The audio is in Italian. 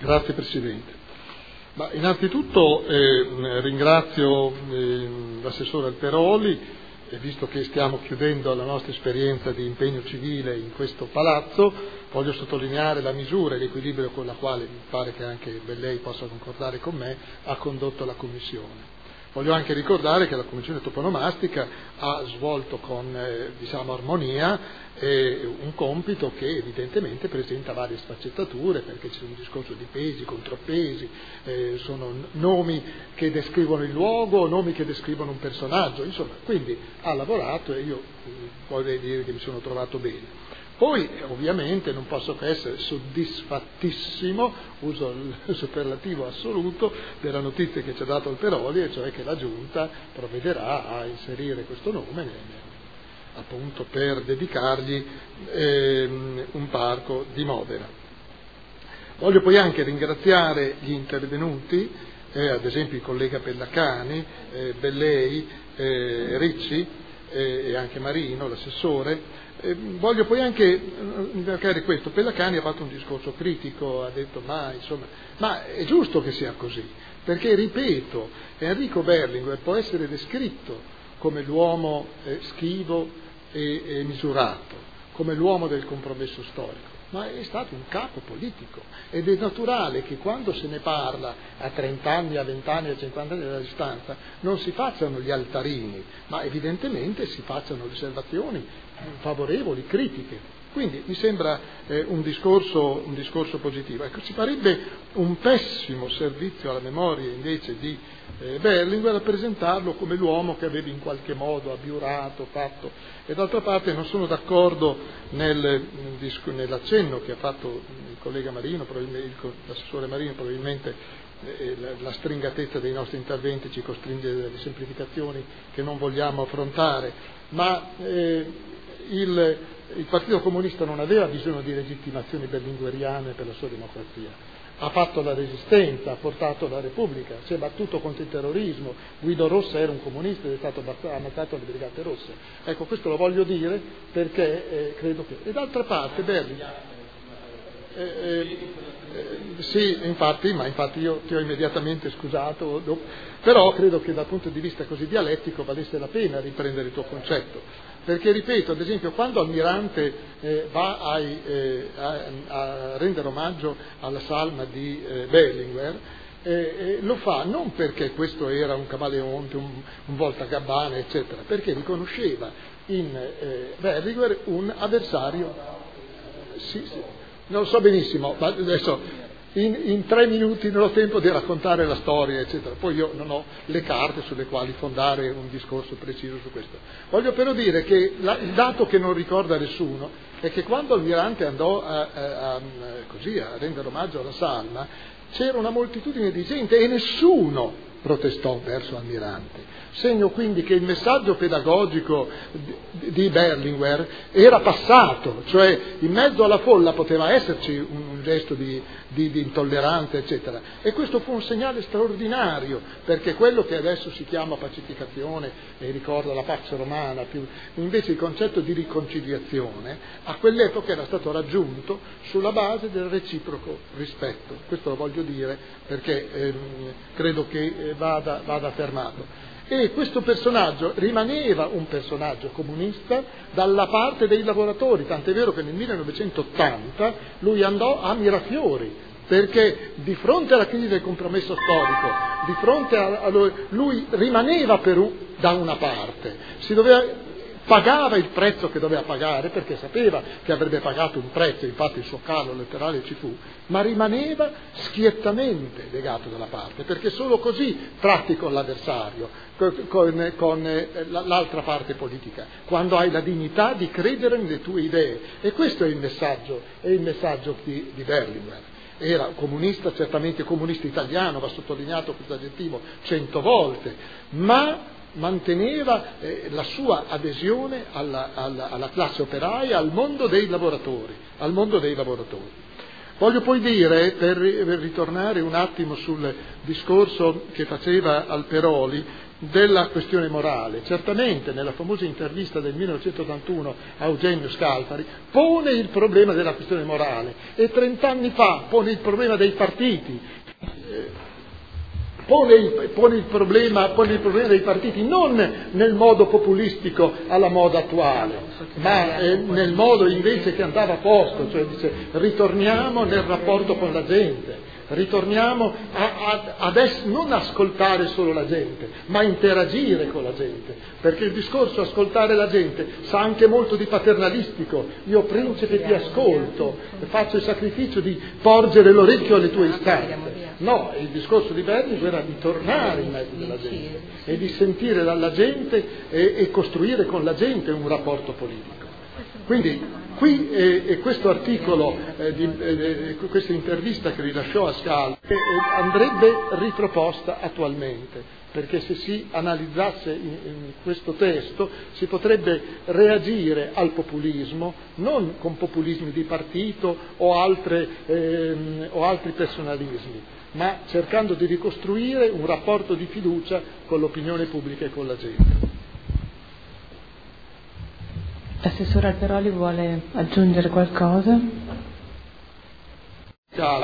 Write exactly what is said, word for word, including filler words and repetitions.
Grazie Presidente. Ma innanzitutto eh, ringrazio eh, l'assessore Alteroli, e visto che stiamo chiudendo la nostra esperienza di impegno civile in questo palazzo, voglio sottolineare la misura e l'equilibrio con la quale, mi pare che anche lei possa concordare con me, ha condotto la Commissione. Voglio anche ricordare che la Commissione toponomastica ha svolto con eh, diciamo, armonia eh, un compito che evidentemente presenta varie sfaccettature, perché c'è un discorso di pesi, contrappesi, eh, sono nomi che descrivono il luogo, nomi che descrivono un personaggio, insomma, quindi ha lavorato e io eh, vorrei dire che mi sono trovato bene. Poi ovviamente non posso che essere soddisfattissimo, uso il superlativo assoluto, della notizia che ci ha dato Alteroli, e cioè che la Giunta provvederà a inserire questo nome appunto per dedicargli ehm, un parco di Modena. Voglio poi anche ringraziare gli intervenuti, eh, ad esempio il collega Pellacani, eh, Bellei, eh, Ricci eh, e anche Marino, l'assessore. Eh, voglio poi anche marcare questo: Pellacani ha fatto un discorso critico, ha detto ma insomma, ma è giusto che sia così, perché ripeto, Enrico Berlinguer può essere descritto come l'uomo eh, schivo e, e misurato, come l'uomo del compromesso storico, ma è stato un capo politico ed è naturale che quando se ne parla a trent'anni, a vent'anni, a cinquanta anni dalla distanza non si facciano gli altarini, ma evidentemente si facciano osservazioni favorevoli, critiche. Quindi mi sembra eh, un, discorso, un discorso positivo. Ecco, ci farebbe un pessimo servizio alla memoria invece di eh, Berlinguer a presentarlo come l'uomo che aveva in qualche modo abiurato, fatto. E d'altra parte non sono d'accordo nel, nell'accenno che ha fatto il collega Marino, l'assessore Marino, probabilmente eh, la, la stringatezza dei nostri interventi ci costringe a delle semplificazioni che non vogliamo affrontare, ma eh, il Il Partito Comunista non aveva bisogno di legittimazioni berlingueriane per la sua democrazia, ha fatto la resistenza, ha portato la Repubblica, si è battuto contro il terrorismo. Guido Rossa era un comunista ed è stato ammazzato alle Brigate Rosse. Ecco, questo lo voglio dire perché eh, credo che... E d'altra parte Berlinguer... Eh, eh, eh, sì, infatti, ma infatti io ti ho immediatamente scusato, dopo, però credo che dal punto di vista così dialettico valesse la pena riprendere il tuo concetto, perché ripeto, ad esempio, quando Almirante eh, va ai, eh, a, a rendere omaggio alla salma di eh, Berlinguer, eh, eh, lo fa non perché questo era un camaleonte, un, un voltagabbana, eccetera, perché riconosceva in eh, Berlinguer un avversario. Sì, sì. Non lo so benissimo, ma adesso in, in tre minuti non ho tempo di raccontare la storia, eccetera. Poi io non ho le carte sulle quali fondare un discorso preciso su questo. Voglio però dire che la, il dato che non ricorda nessuno è che quando Almirante andò a, a, a, così, a rendere omaggio alla salma, c'era una moltitudine di gente e nessuno protestò verso Almirante. Segno quindi che il messaggio pedagogico di Berlinguer era passato, cioè in mezzo alla folla poteva esserci un gesto di, di, di intolleranza, eccetera. E questo fu un segnale straordinario, perché quello che adesso si chiama pacificazione e ricorda la Pax Romana, più, invece il concetto di riconciliazione, a quell'epoca era stato raggiunto sulla base del reciproco rispetto. Questo lo voglio dire perché ehm, credo che eh, vada, vada affermato. E questo personaggio rimaneva un personaggio comunista dalla parte dei lavoratori, tant'è vero che nel millenovecentottanta lui andò a Mirafiori, perché di fronte alla crisi del compromesso storico, di fronte a, a lui, lui rimaneva per un, da una parte, si doveva... pagava il prezzo che doveva pagare, perché sapeva che avrebbe pagato un prezzo, infatti il suo callo letterale ci fu, ma rimaneva schiettamente legato dalla parte, perché solo così tratti con l'avversario, con, con, con l'altra parte politica, quando hai la dignità di credere nelle tue idee. E questo è il messaggio, è il messaggio di, di Berlinguer. Era comunista, certamente comunista italiano, va sottolineato questo aggettivo cento volte, ma manteneva eh, la sua adesione alla, alla, alla classe operaia, al mondo dei lavoratori, al mondo dei lavoratori. Voglio poi dire, per ritornare un attimo sul discorso che faceva Alperoli, della questione morale. Certamente nella famosa intervista del millenovecentottantuno a Eugenio Scalfari pone il problema della questione morale e trent'anni fa pone il problema dei partiti. Eh, Pone il, pone, il problema, pone il problema dei partiti non nel modo populistico alla moda attuale, ma eh, nel modo invece che andava a posto, cioè dice ritorniamo nel rapporto con la gente, ritorniamo a, a, ad es, non ascoltare solo la gente, ma interagire con la gente, perché il discorso ascoltare la gente sa anche molto di paternalistico, io principe ti ascolto, faccio il sacrificio di porgere l'orecchio alle tue istanze. No, il discorso di Berlinguer era di tornare in mezzo alla gente e di sentire dalla gente e, e costruire con la gente un rapporto politico. Quindi qui eh, e questo articolo, eh, di, eh, questa intervista che rilasciò a Scalfari eh, andrebbe riproposta attualmente, perché se si analizzasse in, in questo testo si potrebbe reagire al populismo non con populismi di partito o, altre, ehm, o altri personalismi, ma cercando di ricostruire un rapporto di fiducia con l'opinione pubblica e con la gente. L'assessore Alperoli vuole aggiungere qualcosa?